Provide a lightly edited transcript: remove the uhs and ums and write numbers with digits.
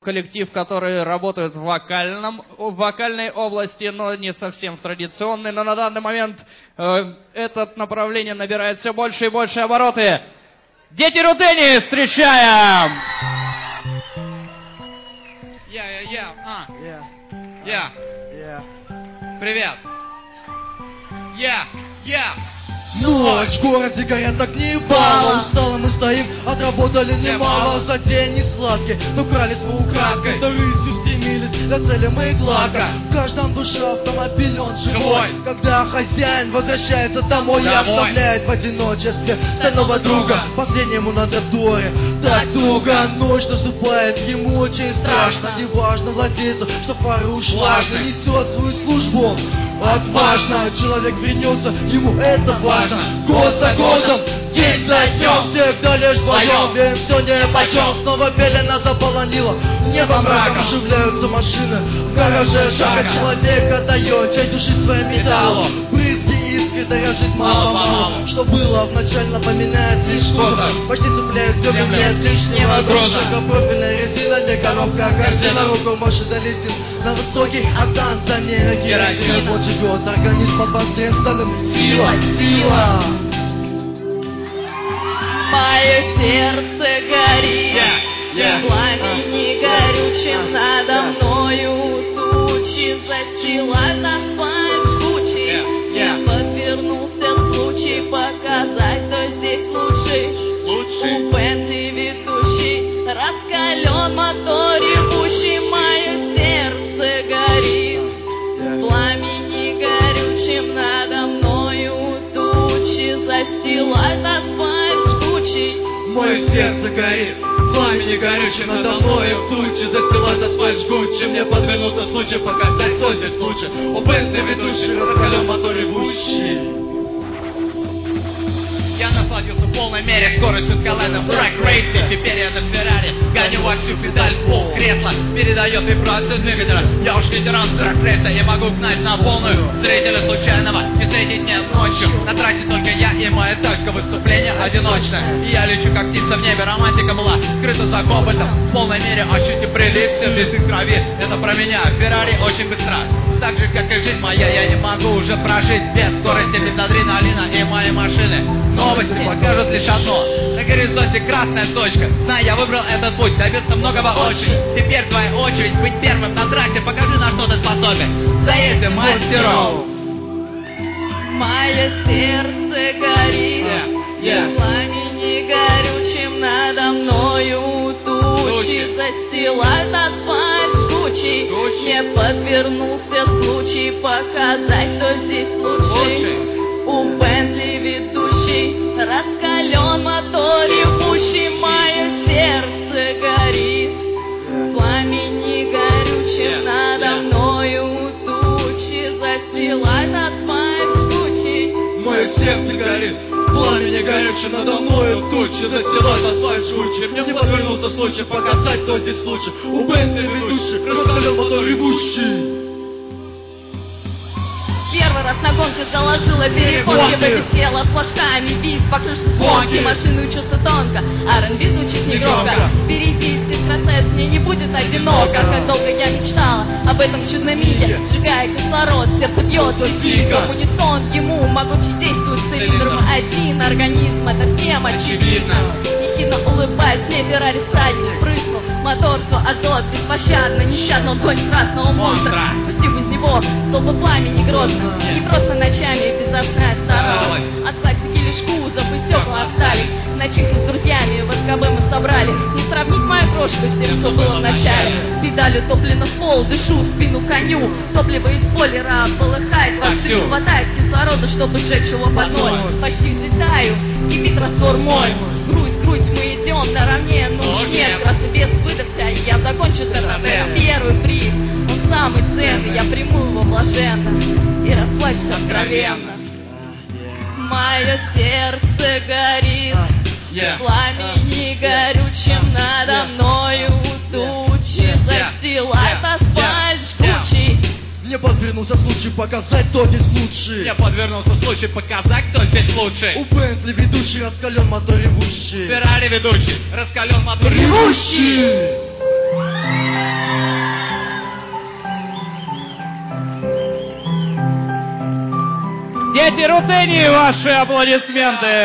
коллектив, который работает в вокальной области, но не совсем в традиционной. Но на данный момент это направление набирает все больше и больше обороты. Дети Рудени, встречаем! Привет! Ночь, в городе горят огни бала. Устало мы стоим, отработали немало. За день не сладкий, но крались мы украдкой. Да рысью стремились, до цели мы гладко. В каждом душе автомобиль, он живой. Когда хозяин возвращается домой, я оставляет в одиночестве стального друга, последнему на тротуаре. Так туго, ночь наступает, ему очень страшно. Неважно владельцу, что пара ушла, несет свою службу отважно. Человек вернется, ему это важно. Год за годом, день за днем, всегда лишь вдвоем. Верим, что не почем, снова пелена заполонила небо мраком. Оживляются машины в гараже, шага человека дает часть души своим металлу. Брызги искры, даря жизнь мало-мало. Что было вначале напоминает лишь что-то. Почти цепляет землю, нет лишнего груза. Профильная резина, не коробка, а корзина. Руку может долезть на высокий октан, за ней керосин. Вот живет организм под посредственным сила. Мое сердце горит, пламени горючим надо мною. Тучи застилают асфальт жгучий. Не подвернулся случай показать, кто здесь лучший. У Бентли ведущий, раскален мотор ревущий. Мое сердце горит, пламени горючим надо мною. Тучи застилают асфальт жгучий. Мое сердце горит, пламени горючим надо мною. Тучи застилают асфальт жгучий. Мне подвернулся случай показать, кто здесь лучше. У Бентли ведущий, раскален мотор ревущий. Я насладился в полной мере скоростью скалена Брак Рейси. Теперь я на Феррари гоню во всю педаль, пол кресла передает вибрацию двигателя. Я уж ветеран драг-рейса, я могу гнать на полную. Зрителя случайного не встретить мне ночью. На трассе только я и моя точка выступления одиночная. И я лечу как птица в небе, романтика была скрыта за кобальтом. В полной мере ощути прилив, все без их крови. Это про меня, Феррари очень быстро. Так же, как и жизнь моя, я не могу уже прожить без скорости, без адреналина и моей машины. Новости покажут лишь одно. На горизонте красная точка. Знаю, я выбрал этот путь, добиться многого очень. Теперь твоя очередь быть первым на трассе. Покажи, на что ты способен. Заедь мастеров. Мое сердце горит, пламени горючим надо мною. Тучи застилают асфальт жгучий. Не подвернулся случай показать, кто здесь лучший. У Бентли ведущий, раскален мотор ревущий. Мое сердце горит, пламени горючим надо мною. Тучи застилают асфальт жгучий. Мое сердце горит, пламени горючим надо мною. Тучи застилают асфальт жгучий. Мне подвернулся случай показать, кто здесь лучше. У Бентли ведущий, раскален мотор ревущий. Первый раз на гонке заложила перепонки, вылетела с флажками, бит по крыше звонки. Машину чувство тонко, R&B звучит негромко. Впереди сестрацет, мне не будет одиноко. Как долго я мечтала об этом чудном миге. Сжигая кислород, сердце бьется дико. В унисон ему могучий действует цилиндром один. Организм, это всем очевидно. Ехидно улыбаясь, мне Феррари сзади прыснул. Мотор, все азот, беспощадно, нещадно он гонит красного монстра. Пустив из него столбы пламени грозно. Не просто ночами безопасная старалась. От пластики лишь кузов и стекла остались. Начинку с друзьями в СКБ мы собрали. Не сравнить мою крошку с тем, что было в начале. Педалью топлено в пол, дышу в спину коню. Топливо из спойлера полыхает вовсю. Хватает кислорода, чтобы сжечь его под ноль. Почти взлетаю, кипит раствор мой. Грудь мы идем наравне, но уж нет. Красный бес выдохся, и я закончу ТТ. Первый приз, он самый ценный. Я приму его блаженно и расплачусь откровенно. Мое сердце горит, пламени горючим надо мною. Тучи застилают асфальт жгучий. Мне подвернулся случай показать, кто здесь лучший. Мне подвернулся случай показать, кто здесь лучший. У Бентли ведущий, раскален мотор ревущий. Феррари ведущий, раскален мотор ревущий. Дети Рутыни, ваши аплодисменты!